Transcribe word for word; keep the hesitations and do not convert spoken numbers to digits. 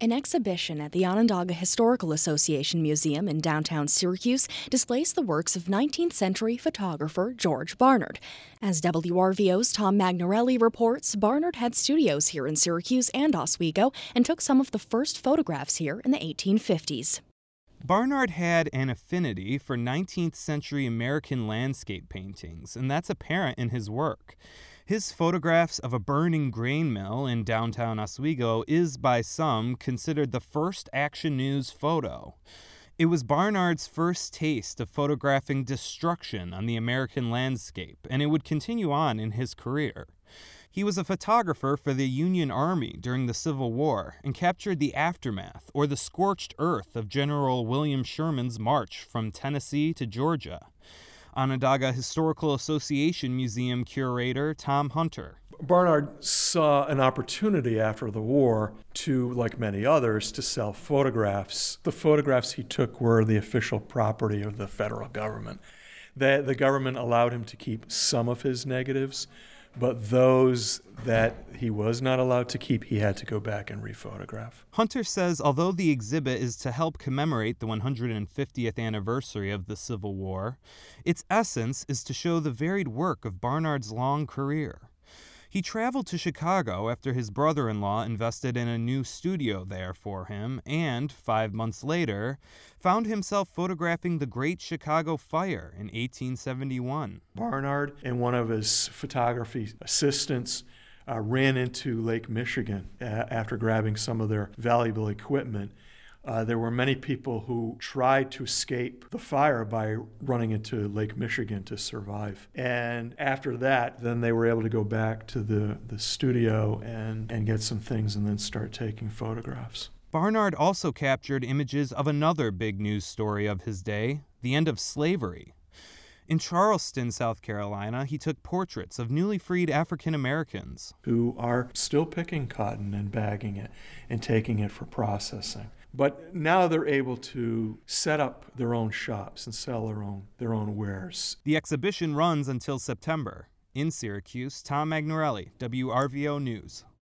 An exhibition at the Onondaga Historical Association Museum in downtown Syracuse displays the works of nineteenth century photographer George Barnard. As W R V O's Tom Magnarelli reports, Barnard had studios here in Syracuse and Oswego and took some of the first photographs here in the eighteen fifties. Barnard had an affinity for nineteenth century American landscape paintings, and that's apparent in his work. His photographs of a burning grain mill in downtown Oswego is, by some, considered the first Action News photo. It was Barnard's first taste of photographing destruction on the American landscape, and it would continue on in his career. He was a photographer for the Union Army during the Civil War and captured the aftermath, or the scorched earth, of General William Sherman's march from Tennessee to Georgia. Onondaga Historical Association Museum curator Tom Hunter. Barnard saw an opportunity after the war to, like many others, to sell photographs. The photographs he took were the official property of the federal government. The, the government allowed him to keep some of his negatives, but those that he was not allowed to keep, he had to go back and rephotograph. Hunter says although the exhibit is to help commemorate the one hundred fiftieth anniversary of the Civil War, its essence is to show the varied work of Barnard's long career. He traveled to Chicago after his brother-in-law invested in a new studio there for him and, five months later, found himself photographing the Great Chicago Fire in eighteen seventy-one. Barnard and one of his photography assistants uh, ran into Lake Michigan uh, after grabbing some of their valuable equipment. Uh, there were many people who tried to escape the fire by running into Lake Michigan to survive. And after that, then they were able to go back to the, the studio and, and get some things and then start taking photographs. Barnard also captured images of another big news story of his day, the end of slavery. In Charleston, South Carolina, he took portraits of newly freed African Americans who are still picking cotton and bagging it and taking it for processing. But now they're able to set up their own shops and sell their own their own wares. The exhibition runs until September. In Syracuse, Tom Magnarelli, W R V O News.